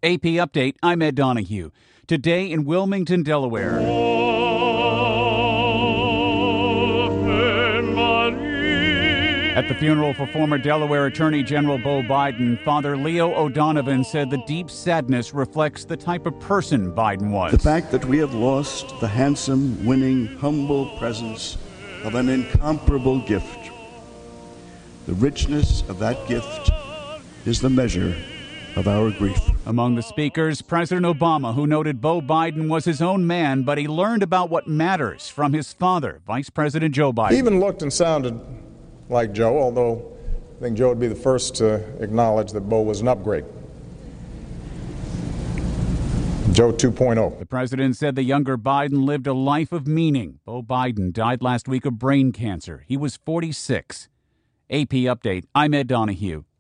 AP Update, I'm Ed Donahue. Today in Wilmington, Delaware. At the funeral for former Delaware Attorney General Beau Biden, Father Leo O'Donovan said the deep sadness reflects the type of person Biden was. The fact that we have lost the handsome, winning, humble presence of an incomparable gift. The richness of that gift is the measure of our grief. Among the speakers, President Obama, who noted Beau Biden was his own man, but he learned about what matters from his father, Vice President Joe Biden. He even looked and sounded like Joe, although I think Joe would be the first to acknowledge that Beau was an upgrade. Joe 2.0. The president said the younger Biden lived a life of meaning. Beau Biden died last week of brain cancer. He was 46. AP Update, I'm Ed Donahue.